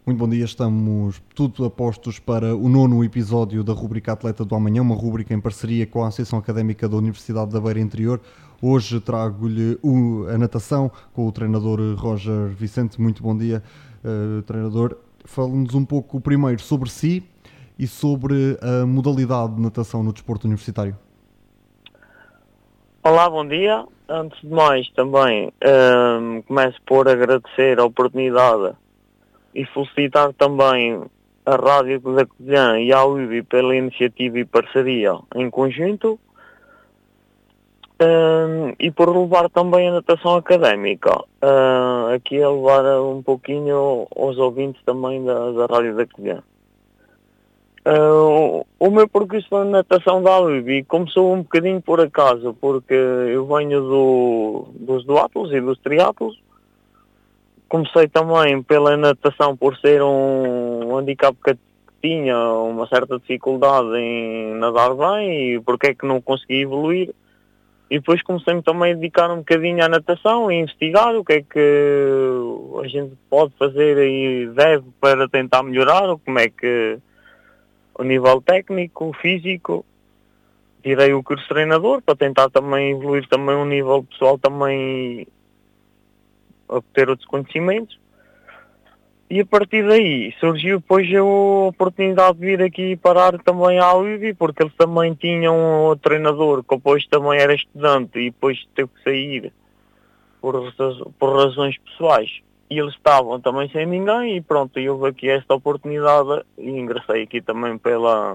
Muito bom dia, estamos tudo a postos para o 9º episódio da rubrica Atleta do Amanhã, uma rubrica em parceria com a Associação Académica da Universidade da Beira Interior. Hoje trago-lhe a natação com o treinador Roger Vicente. Muito bom dia, treinador. Fale-nos um pouco primeiro sobre si e sobre a modalidade de natação no desporto universitário. Olá, bom dia. Antes de mais, também começo por agradecer a oportunidade e felicitar também a Rádio da Covilhã e a UIB pela iniciativa e parceria em conjunto e por levar também a natação académica aqui a levar um pouquinho aos ouvintes também da Rádio da Covilhã. O meu percurso na natação da UIB começou um bocadinho por acaso, porque eu venho dos duátulos e dos triátulos. Comecei também pela natação por ser um handicap que tinha uma certa dificuldade em nadar bem e porque é que não consegui evoluir. E depois comecei-me também a dedicar um bocadinho à natação e investigar o que é que a gente pode fazer e deve para tentar melhorar, ou como é que o nível técnico, físico. Tirei o curso de treinador para tentar também evoluir também um nível pessoal também a ter outros conhecimentos. E a partir daí surgiu depois a oportunidade de vir aqui parar também à UIB, porque eles também tinham um treinador que depois também era estudante e depois teve que sair por razões pessoais. E eles estavam também sem ninguém e pronto, e houve aqui esta oportunidade e ingressei aqui também pela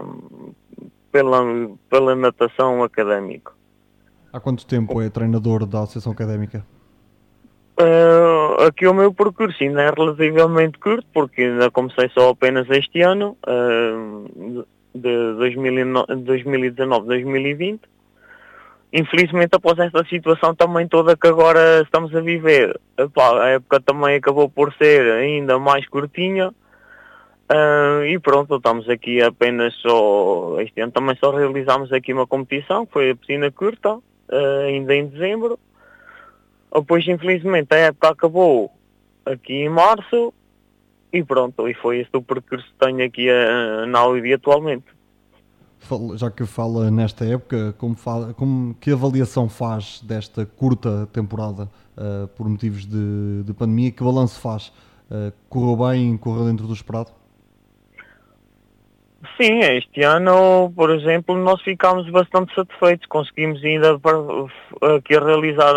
natação académica. Há quanto tempo é treinador da Associação Académica? Aqui o meu percurso ainda é relativamente curto, porque ainda comecei só apenas este ano, de 2019-2020. Infelizmente, após esta situação também toda que agora estamos a viver, a época também acabou por ser ainda mais curtinha. E pronto, estamos aqui apenas só, este ano também só realizámos aqui uma competição, que foi a piscina curta, ainda em dezembro. Depois, infelizmente, a época acabou aqui em março e pronto, e foi este o percurso que tenho aqui na UIB atualmente. Já que fala nesta época, que avaliação faz desta curta temporada por motivos de pandemia? Que balanço faz? Correu bem? Correu dentro do esperado? Sim, este ano, por exemplo, nós ficámos bastante satisfeitos. Conseguimos ainda aqui realizar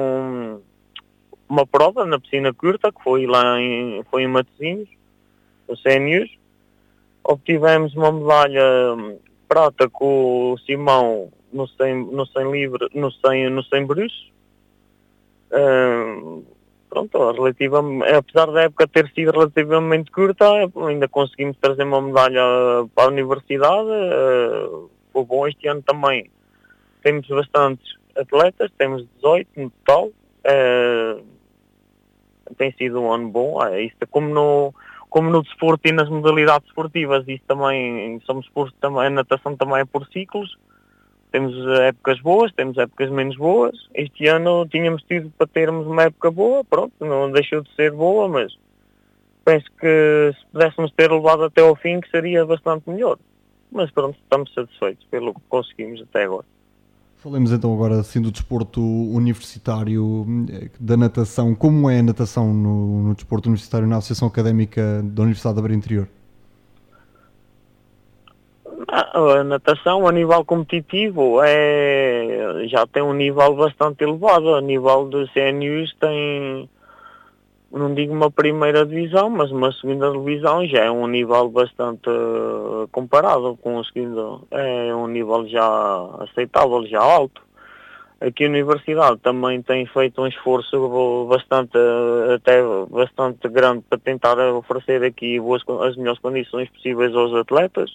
uma prova na piscina curta, que foi foi em Matosinhos, o CNUs. Obtivemos uma medalha prata com o Simão no 100 livre, no 100 bruxo. Pronto, apesar da época ter sido relativamente curta, ainda conseguimos trazer uma medalha para a universidade. Foi bom este ano também. Temos bastantes atletas, temos 18 no total. Tem sido um ano bom. Isso, como no desporto e nas modalidades esportivas, isso também a natação também é por ciclos. Temos épocas boas, temos épocas menos boas. Este ano tínhamos tido para termos uma época boa, pronto, não deixou de ser boa, mas penso que se pudéssemos ter levado até ao fim, que seria bastante melhor. Mas pronto, estamos satisfeitos pelo que conseguimos até agora. Falemos então agora assim do desporto universitário, da natação. Como é a natação no desporto universitário na Associação Académica da Universidade da Beira Interior? A natação a nível competitivo já tem um nível bastante elevado. A nível de CNUs tem, não digo uma primeira divisão, mas uma segunda divisão já é um nível bastante comparado com o segundo. É um nível já aceitável, já alto. Aqui a Universidade também tem feito um esforço até bastante grande para tentar oferecer aqui as melhores condições possíveis aos atletas.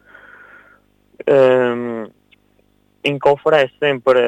Em que oferece sempre,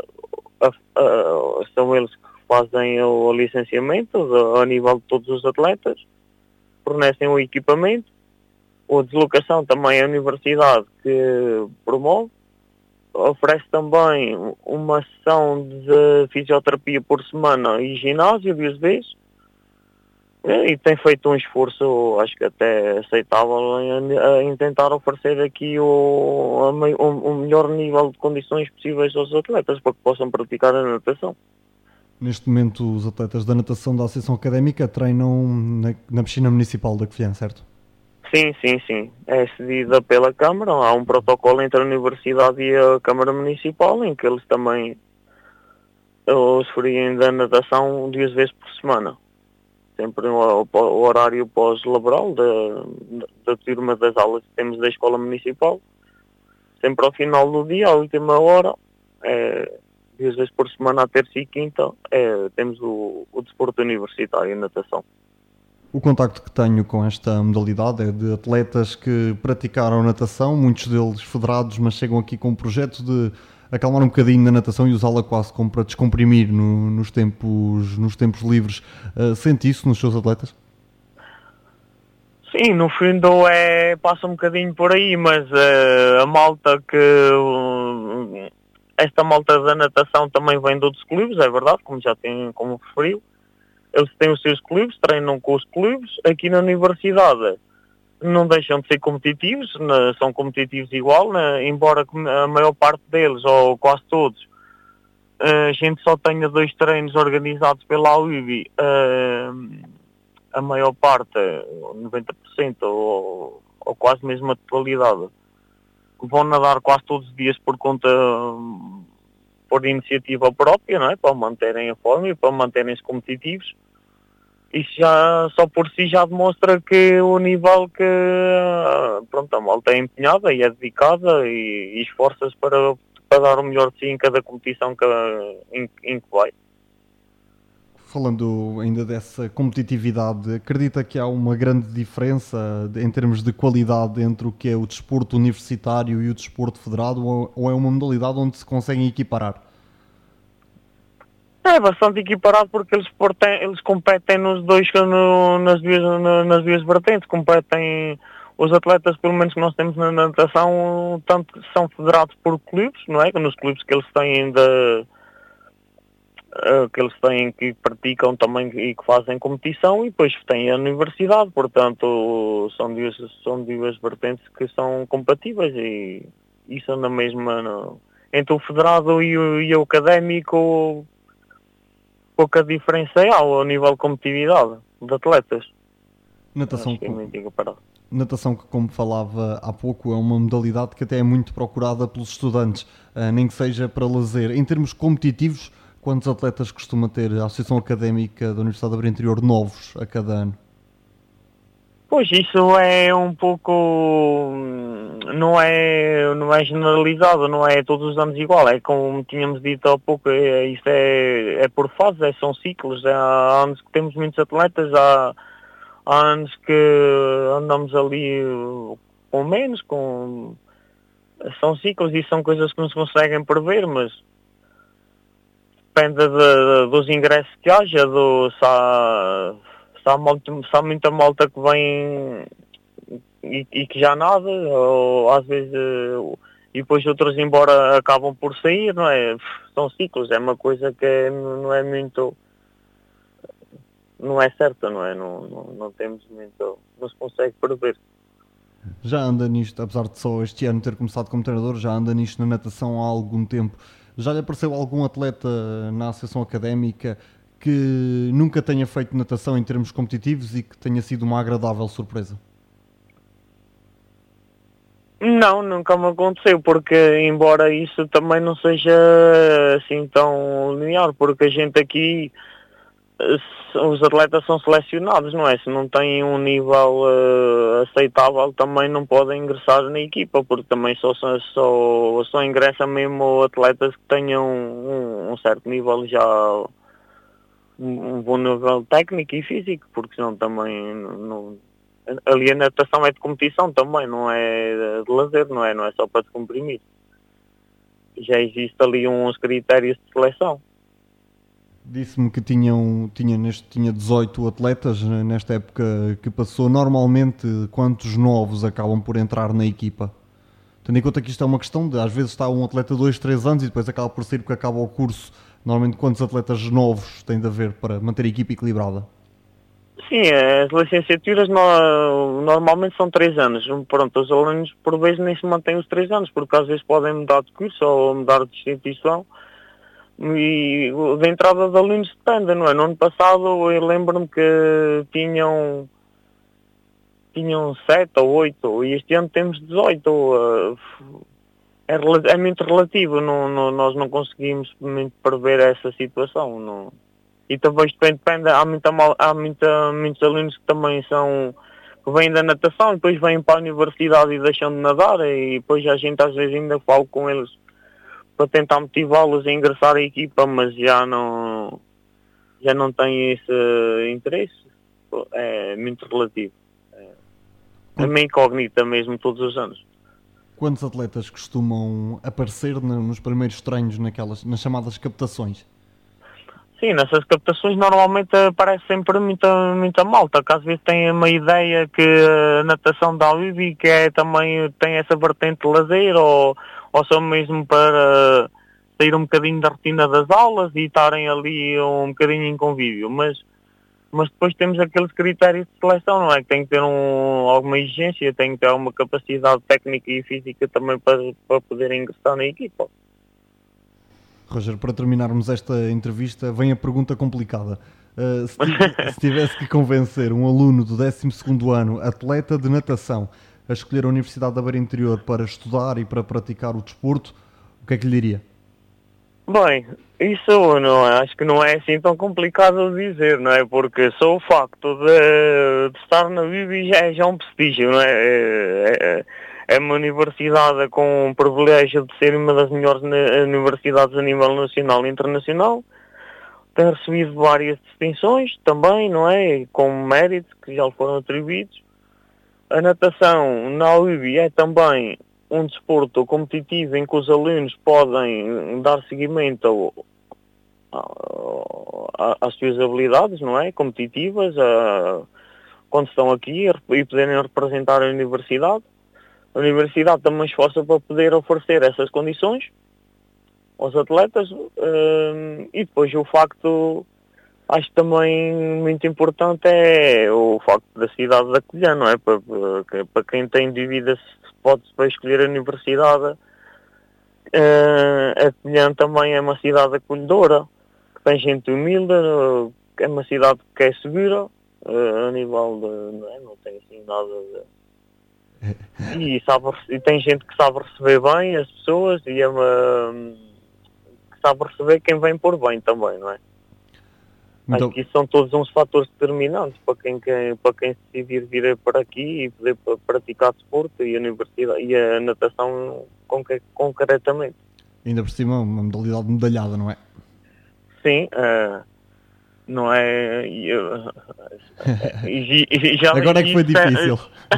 são eles que fazem o licenciamento a nível de todos os atletas, fornecem o equipamento, a deslocação também é a universidade que promove, oferece também uma sessão de fisioterapia por semana e ginásio 2 vezes. E tem feito um esforço, acho que até aceitável, em tentar oferecer aqui o melhor nível de condições possíveis aos atletas para que possam praticar a natação. Neste momento, os atletas da natação da Associação Académica treinam na piscina municipal da Covilhã, certo? Sim, sim, sim. É cedida pela Câmara. Há um protocolo entre a Universidade e a Câmara Municipal em que eles também usufruem da natação 2 vezes por semana. Sempre o horário pós-laboral da turma das aulas que temos da Escola Municipal. Sempre ao final do dia, à última hora, 2 vezes por semana, à terça e quinta, temos o desporto universitário, a natação. O contacto que tenho com esta modalidade é de atletas que praticaram natação, muitos deles federados, mas chegam aqui com um projeto de acalmar um bocadinho na natação e usá-la quase como para descomprimir nos tempos livres. Sente isso nos seus atletas? Sim, no fundo passa um bocadinho por aí, mas a malta esta malta da natação também vem de outros clubes, é verdade, como referiu. Eles têm os seus clubes, treinam com os clubes. Aqui na universidade não deixam de ser competitivos, são competitivos igual, embora a maior parte deles, ou quase todos, a gente só tenha 2 treinos organizados pela UIB, a maior parte, 90% ou quase mesmo a totalidade, vão nadar quase todos os dias por iniciativa própria, não é? Para manterem a forma e para manterem-se competitivos. Isso já, só por si já demonstra que o nível que a malta é empenhada e é dedicada e esforça-se para dar o melhor de si em cada competição em que vai. Falando ainda dessa competitividade, acredita que há uma grande diferença em termos de qualidade entre o que é o desporto universitário e o desporto federado, ou é uma modalidade onde se conseguem equiparar? É bastante equiparado porque eles competem nos dois, nas duas vertentes. Competem os atletas, pelo menos que nós temos na natação, tanto são federados por clubes, não é? Nos clubes que eles têm que praticam também e que fazem competição, e depois tem a universidade, portanto são duas vertentes que são compatíveis e são na mesma, entre o federado e o académico. Pouca diferença ao nível de competitividade de atletas. Natação, Acho que é muito equiparado. Natação que, como falava há pouco, é uma modalidade que até é muito procurada pelos estudantes, nem que seja para lazer. Em termos competitivos, quantos atletas costuma ter a Associação Académica da Universidade de Aveiro Interior novos a cada ano? Pois isso é um pouco, não é generalizado, não é todos os anos igual, é como tínhamos dito há pouco, isso é por fases, são ciclos, há anos que temos muitos atletas, há anos que andamos ali com menos, são ciclos e são coisas que não se conseguem prever, mas depende dos ingressos que haja, se há muita malta que vem e que já nada, ou às vezes, e depois outros embora acabam por sair, não é? São ciclos, é uma coisa que não é muito, não é certa, não é? Não temos muito, não se consegue prever. Já anda nisto, apesar de só este ano ter começado como treinador, já anda nisto na natação há algum tempo. Já lhe apareceu algum atleta na Associação Académica que nunca tenha feito natação em termos competitivos e que tenha sido uma agradável surpresa? Não, nunca me aconteceu, porque embora isso também não seja assim tão linear, porque a gente aqui, os atletas são selecionados, não é? Se não têm um nível aceitável, também não podem ingressar na equipa, porque também só ingressam mesmo atletas que tenham um certo nível já, um bom nível técnico e físico, porque senão também não. Ali a natação é de competição também, não é de lazer, não é só para descomprimir. Já existe ali uns critérios de seleção. Disse-me que tinha 18 atletas nesta época que passou. Normalmente, quantos novos acabam por entrar na equipa? Tendo em conta que isto é uma questão de, às vezes está um atleta 2, 3 anos e depois acaba por sair porque acaba o curso. Normalmente, quantos atletas novos tem de haver para manter a equipa equilibrada? Sim, as licenciaturas normalmente são 3 anos. Pronto, os alunos por vezes nem se mantêm os 3 anos, porque às vezes podem mudar de curso ou mudar de instituição. E da entrada de alunos depende, não é? No ano passado eu lembro-me que tinham 7 ou 8 e este ano temos 18. É muito relativo, nós não conseguimos muito prever essa situação. Não. E também depende, há muitos alunos que também que vêm da natação e depois vêm para a universidade e deixam de nadar e depois a gente às vezes ainda fala com eles para tentar motivá-los a ingressar à equipa, mas já não têm esse interesse. É muito relativo. É uma incógnita mesmo todos os anos. Quantos atletas costumam aparecer nos primeiros treinos nas chamadas captações? Sim, nessas captações normalmente aparece sempre muita malta, que às vezes tem uma ideia que a natação da UIB que também tem essa vertente de lazer ou só mesmo para sair um bocadinho da rotina das aulas e estarem ali um bocadinho em convívio, mas depois temos aqueles critérios de seleção, não é? Que tem que ter alguma exigência, tem que ter alguma capacidade técnica e física também para poder ingressar na equipa. Roger, para terminarmos esta entrevista, vem a pergunta complicada. Se tivesse que convencer um aluno do 12º ano, atleta de natação, a escolher a Universidade da Beira Interior para estudar e para praticar o desporto, o que é que lhe diria? Bem, isso acho que não é assim tão complicado de dizer, não é? Porque só o facto de estar na UIB já é um prestígio, não é? É uma universidade com o privilégio de ser uma das melhores universidades a nível nacional e internacional. Tem recebido várias distinções também, não é? Com méritos que já lhe foram atribuídos. A natação na UIB é também um desporto competitivo em que os alunos podem dar seguimento às suas habilidades, não é? Competitivas, quando estão aqui e poderem representar a universidade. A universidade também esforça para poder oferecer essas condições aos atletas e depois o facto, acho também muito importante é o facto da cidade de acolher, não é? Para quem tem dúvida se pode escolher a universidade, Acolhã também é uma cidade acolhedora, que tem gente humilde, é uma cidade que é segura, a nível de, não tem assim nada de... E tem gente que sabe receber bem as pessoas e que sabe receber quem vem por bem também, não é? Então, acho que isso são todos uns fatores determinantes para quem decidir vir para aqui e poder praticar desporto e a universidade e a natação concretamente. Ainda por cima uma modalidade medalhada, não é? Sim, não é... já agora é que foi difícil.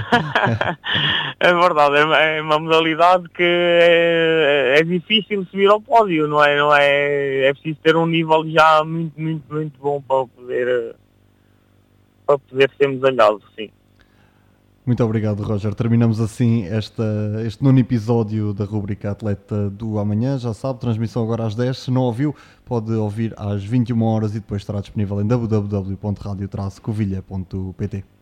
É verdade, é uma modalidade que é difícil subir ao pódio, não é? É preciso ter um nível já muito bom para poder ser medalhado, sim. Muito obrigado, Roger. Terminamos assim este 9º episódio da rubrica Atleta do Amanhã. Já sabe, transmissão agora às 10. Se não ouviu, pode ouvir às 21 horas e depois estará disponível em www.radio-covilha.pt.